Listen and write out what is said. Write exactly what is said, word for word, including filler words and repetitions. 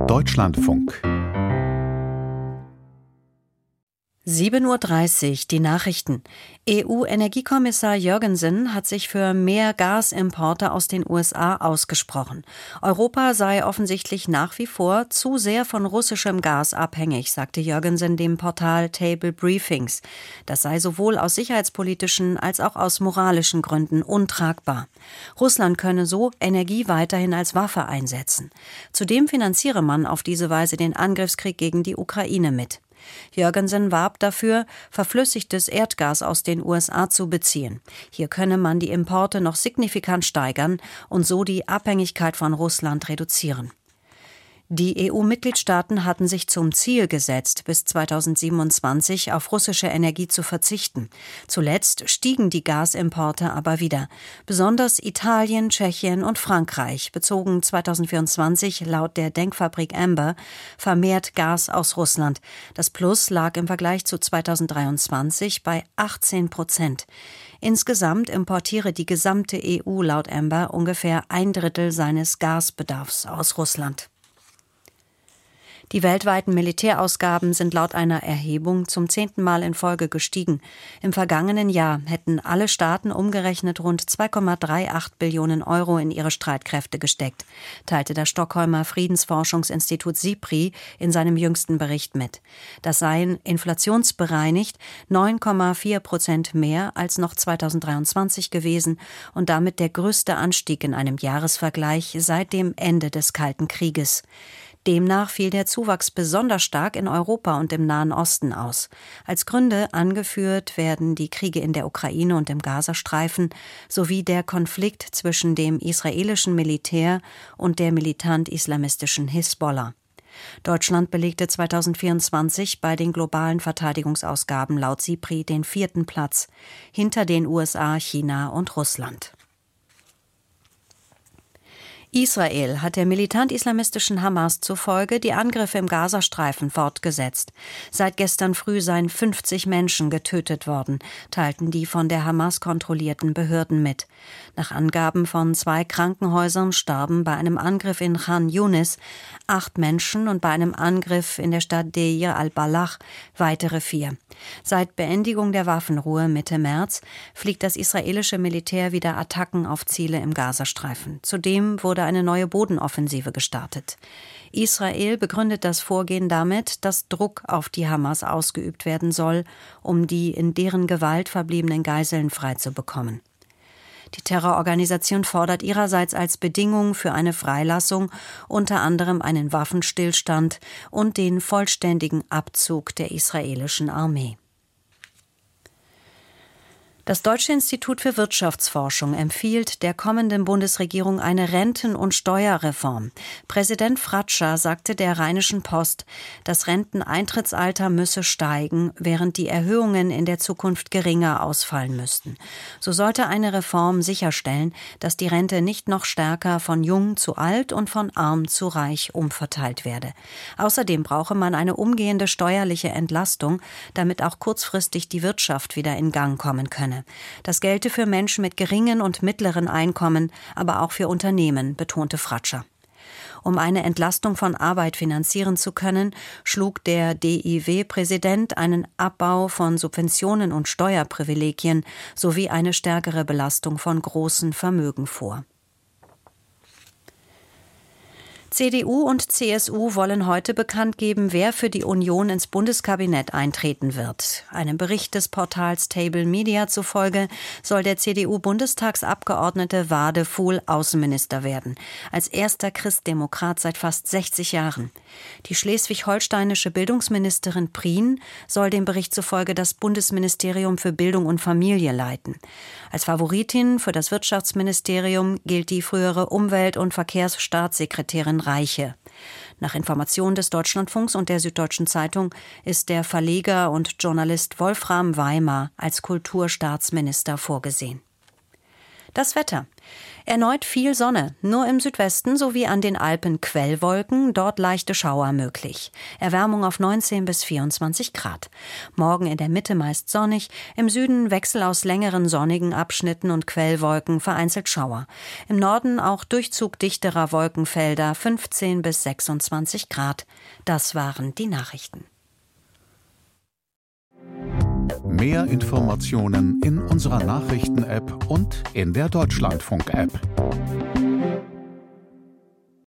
Deutschlandfunk. sieben Uhr dreißig, die Nachrichten. E U-Energiekommissar Jørgensen hat sich für mehr Gasimporte aus den U S A ausgesprochen. Europa sei offensichtlich nach wie vor zu sehr von russischem Gas abhängig, sagte Jørgensen dem Portal Table Briefings. Das sei sowohl aus sicherheitspolitischen als auch aus moralischen Gründen untragbar. Russland könne so Energie weiterhin als Waffe einsetzen. Zudem finanziere man auf diese Weise den Angriffskrieg gegen die Ukraine mit. Jørgensen warb dafür, verflüssigtes Erdgas aus den U S A zu beziehen. Hier könne man die Importe noch signifikant steigern und so die Abhängigkeit von Russland reduzieren. Die E U-Mitgliedstaaten hatten sich zum Ziel gesetzt, bis zweitausendsiebenundzwanzig auf russische Energie zu verzichten. Zuletzt stiegen die Gasimporte aber wieder. Besonders Italien, Tschechien und Frankreich bezogen zweitausendvierundzwanzig laut der Denkfabrik Amber vermehrt Gas aus Russland. Das Plus lag im Vergleich zu zweitausenddreiundzwanzig bei achtzehn Prozent. Insgesamt importiere die gesamte E U laut Amber ungefähr ein Drittel seines Gasbedarfs aus Russland. Die weltweiten Militärausgaben sind laut einer Erhebung zum zehnten Mal in Folge gestiegen. Im vergangenen Jahr hätten alle Staaten umgerechnet rund zwei Komma achtunddreißig Billionen Euro in ihre Streitkräfte gesteckt, teilte das Stockholmer Friedensforschungsinstitut SIPRI in seinem jüngsten Bericht mit. Das seien inflationsbereinigt neun Komma vier Prozent mehr als noch zweitausenddreiundzwanzig gewesen und damit der größte Anstieg in einem Jahresvergleich seit dem Ende des Kalten Krieges. Demnach fiel der Zuwachs besonders stark in Europa und im Nahen Osten aus. Als Gründe angeführt werden die Kriege in der Ukraine und im Gazastreifen sowie der Konflikt zwischen dem israelischen Militär und der militant-islamistischen Hisbollah. Deutschland belegte zweitausendvierundzwanzig bei den globalen Verteidigungsausgaben laut SIPRI den vierten Platz, hinter den U S A, China und Russland. Israel hat der militant-islamistischen Hamas zufolge die Angriffe im Gazastreifen fortgesetzt. Seit gestern früh seien fünfzig Menschen getötet worden, teilten die von der Hamas kontrollierten Behörden mit. Nach Angaben von zwei Krankenhäusern starben bei einem Angriff in Khan Yunis acht Menschen und bei einem Angriff in der Stadt Deir al-Balach weitere vier. Seit Beendigung der Waffenruhe Mitte März fliegt das israelische Militär wieder Attacken auf Ziele im Gazastreifen. Zudem wurde eine neue Bodenoffensive gestartet. Israel begründet das Vorgehen damit, dass Druck auf die Hamas ausgeübt werden soll, um die in deren Gewalt verbliebenen Geiseln freizubekommen. Die Terrororganisation fordert ihrerseits als Bedingung für eine Freilassung unter anderem einen Waffenstillstand und den vollständigen Abzug der israelischen Armee. Das Deutsche Institut für Wirtschaftsforschung empfiehlt der kommenden Bundesregierung eine Renten- und Steuerreform. Präsident Fratscher sagte der Rheinischen Post, das Renteneintrittsalter müsse steigen, während die Erhöhungen in der Zukunft geringer ausfallen müssten. So sollte eine Reform sicherstellen, dass die Rente nicht noch stärker von jung zu alt und von arm zu reich umverteilt werde. Außerdem brauche man eine umgehende steuerliche Entlastung, damit auch kurzfristig die Wirtschaft wieder in Gang kommen könne. Das gelte für Menschen mit geringen und mittleren Einkommen, aber auch für Unternehmen, betonte Fratscher. Um eine Entlastung von Arbeit finanzieren zu können, schlug der D I W-Präsident einen Abbau von Subventionen und Steuerprivilegien sowie eine stärkere Belastung von großen Vermögen vor. C D U und C S U wollen heute bekannt geben, wer für die Union ins Bundeskabinett eintreten wird. Einem Bericht des Portals Table Media zufolge soll der C D U-Bundestagsabgeordnete Wade Fuhl Außenminister werden, als erster Christdemokrat seit fast sechzig Jahren. Die schleswig-holsteinische Bildungsministerin Prien soll dem Bericht zufolge das Bundesministerium für Bildung und Familie leiten. Als Favoritin für das Wirtschaftsministerium gilt die frühere Umwelt- und Verkehrsstaatssekretärin Reiche. Nach Informationen des Deutschlandfunks und der Süddeutschen Zeitung ist der Verleger und Journalist Wolfram Weimar als Kulturstaatsminister vorgesehen. Das Wetter. Erneut viel Sonne, nur im Südwesten sowie an den Alpen Quellwolken, dort leichte Schauer möglich. Erwärmung auf neunzehn bis vierundzwanzig Grad. Morgen in der Mitte meist sonnig, im Süden Wechsel aus längeren sonnigen Abschnitten und Quellwolken, vereinzelt Schauer. Im Norden auch Durchzug dichterer Wolkenfelder, fünfzehn bis sechsundzwanzig Grad. Das waren die Nachrichten. Mehr Informationen in unserer Nachrichten-App und in der Deutschlandfunk-App.